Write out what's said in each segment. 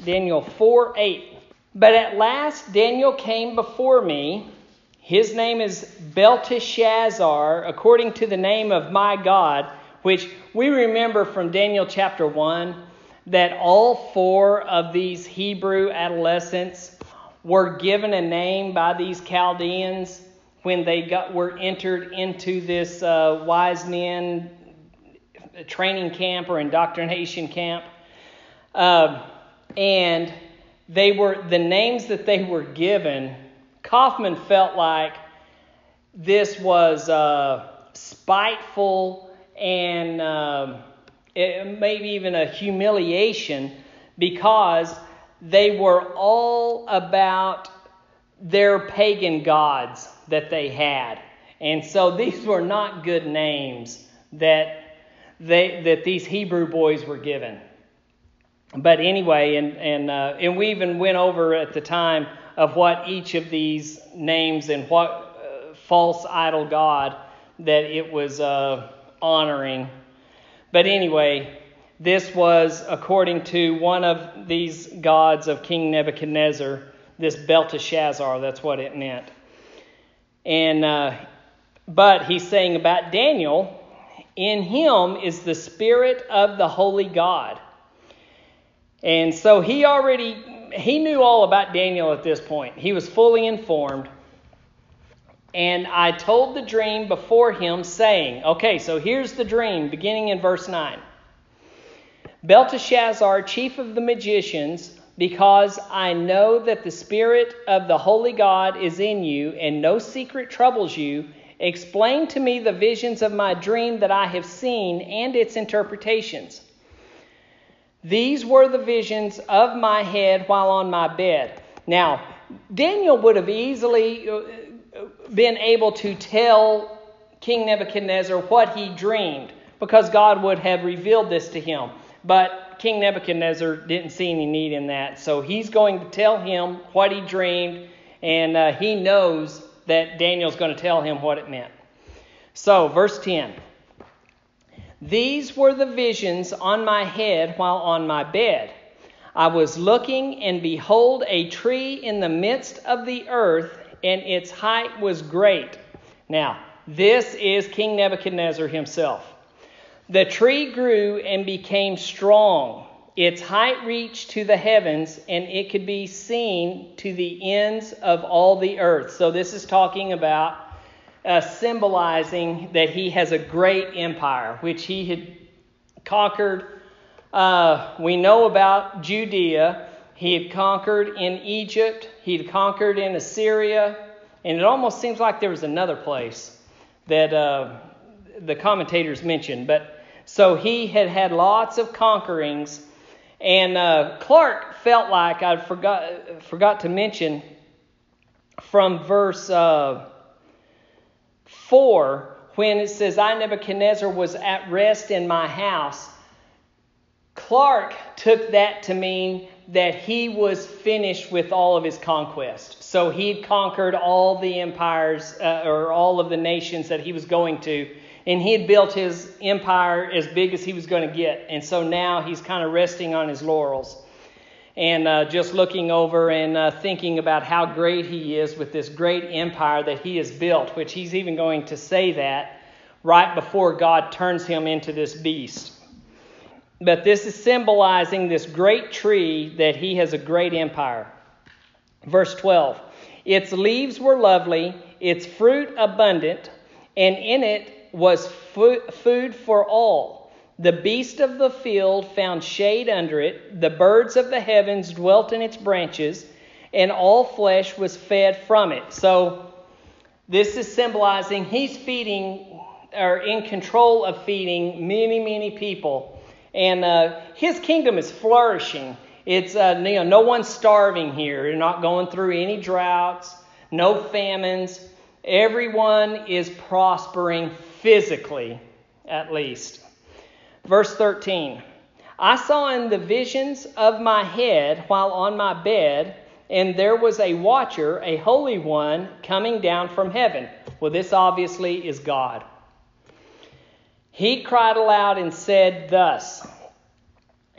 Daniel 4:8. But at last Daniel came before me. His name is Belteshazzar, according to the name of my God, which we remember from Daniel chapter 1, that all four of these Hebrew adolescents were given a name by these Chaldeans when they were entered into this wise men training camp or indoctrination camp. And they were the names that they were given. Kaufman felt like this was spiteful and maybe even a humiliation, because they were all about their pagan gods that they had. And so these were not good names that these Hebrew boys were given. But anyway, and we even went over at the time of what each of these names and what false idol god that it was honoring. But anyway, this was according to one of these gods of King Nebuchadnezzar, this Belteshazzar, that's what it meant. And but he's saying about Daniel, in him is the spirit of the holy God. And so he knew all about Daniel at this point. He was fully informed. And I told the dream before him, saying, okay, so here's the dream, beginning in verse 9. Belteshazzar, chief of the magicians, because I know that the spirit of the holy God is in you, and no secret troubles you, explain to me the visions of my dream that I have seen and its interpretations. These were the visions of my head while on my bed. Now, Daniel would have easily been able to tell King Nebuchadnezzar what he dreamed, because God would have revealed this to him. But King Nebuchadnezzar didn't see any need in that. So he's going to tell him what he dreamed, and he knows that Daniel's going to tell him what it meant. So, verse 10. These were the visions on my head while on my bed. I was looking, and behold, a tree in the midst of the earth, and its height was great. Now, this is King Nebuchadnezzar himself. The tree grew and became strong. Its height reached to the heavens, and it could be seen to the ends of all the earth. So this is talking about symbolizing that he has a great empire, which he had conquered. We know about Judea. He had conquered in Egypt. He had conquered in Assyria. And it almost seems like there was another place that the commentators mentioned. But so he had lots of conquerings. And Clark felt like I forgot to mention from verse 4, when it says, I, Nebuchadnezzar, was at rest in my house. Clark took that to mean that he was finished with all of his conquest. So he'd conquered all the empires or all of the nations that he was going to. And he had built his empire as big as he was going to get. And so now he's kind of resting on his laurels. And just looking over and thinking about how great he is with this great empire that he has built. Which he's even going to say that right before God turns him into this beast. But this is symbolizing this great tree that he has a great empire. Verse 12. Its leaves were lovely, its fruit abundant, and in it was food for all. The beast of the field found shade under it. The birds of the heavens dwelt in its branches, and all flesh was fed from it. So this is symbolizing he's feeding, or in control of feeding, many, many people. And his kingdom is flourishing. It's no one's starving here. You're not going through any droughts, no famines. Everyone is prospering physically, at least. Verse 13. I saw in the visions of my head while on my bed, and there was a watcher, a holy one, coming down from heaven. Well, this obviously is God. He cried aloud and said thus,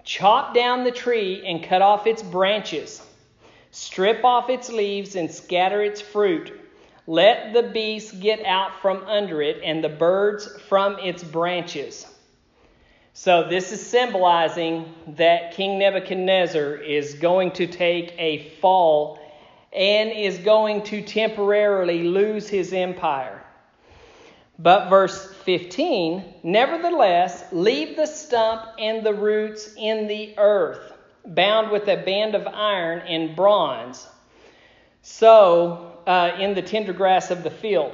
Chop down the tree and cut off its branches. Strip off its leaves and scatter its fruit. Let the beasts get out from under it and the birds from its branches. So this is symbolizing that King Nebuchadnezzar is going to take a fall and is going to temporarily lose his empire. But verse 15, nevertheless, leave the stump and the roots in the earth, bound with a band of iron and bronze, so in the tender grass of the field.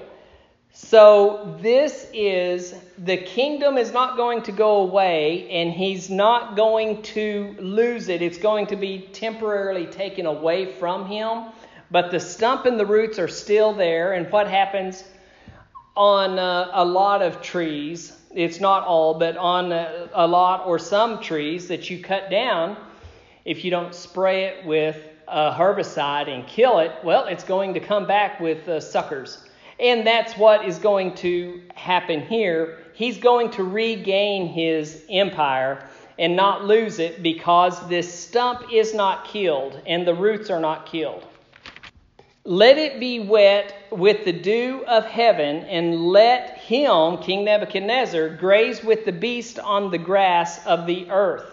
So this is, the kingdom is not going to go away, and he's not going to lose it. It's going to be temporarily taken away from him, but the stump and the roots are still there. And what happens on a lot of trees, it's not all, but on a lot or some trees that you cut down, if you don't spray it with a herbicide and kill it, well, it's going to come back with suckers. And that's what is going to happen here. He's going to regain his empire and not lose it because this stump is not killed and the roots are not killed. Let it be wet with the dew of heaven, and let him, King Nebuchadnezzar, graze with the beast on the grass of the earth.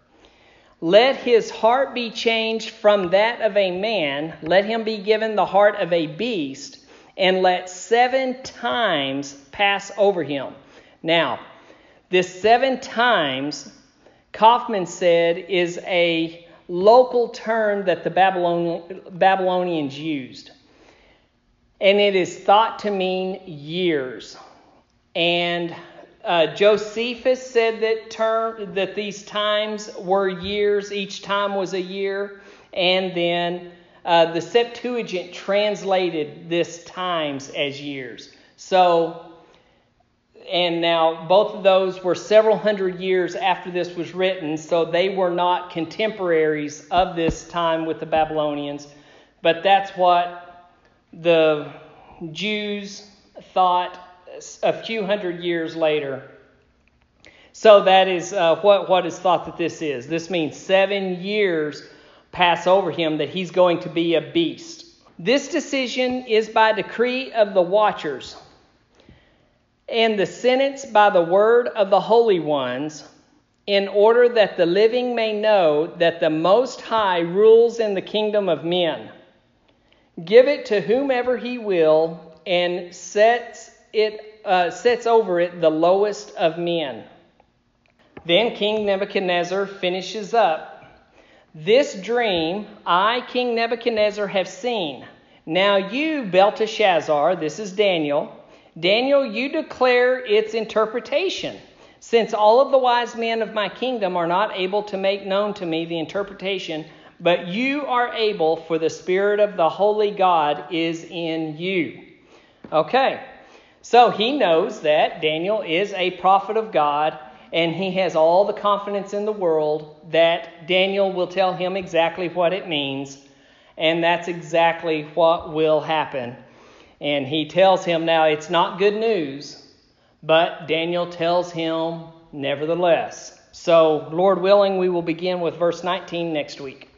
Let his heart be changed from that of a man. Let him be given the heart of a beast, and let 7 times pass over him. Now, this 7 times, Kaufman said, is a local term that the Babylonians used. And it is thought to mean years. And Josephus said that these times were years. Each time was a year. And then the Septuagint translated this times as years. So, and now both of those were several hundred years after this was written, so they were not contemporaries of this time with the Babylonians. But that's what the Jews thought a few hundred years later. So that is what is thought that this is. This means 7 years pass over him, that he's going to be a beast. This decision is by decree of the watchers, and the sentence by the word of the holy ones, in order that the living may know that the Most High rules in the kingdom of men. Give it to whomever he will, and sets over it the lowest of men. Then King Nebuchadnezzar finishes up. This dream I, King Nebuchadnezzar, have seen. Now you, Belteshazzar, this is Daniel, you declare its interpretation, since all of the wise men of my kingdom are not able to make known to me the interpretation, but you are able, for the Spirit of the Holy God is in you. Okay, so he knows that Daniel is a prophet of God, and he has all the confidence in the world that Daniel will tell him exactly what it means, and that's exactly what will happen. And he tells him now it's not good news, but Daniel tells him nevertheless. So, Lord willing, we will begin with verse 19 next week.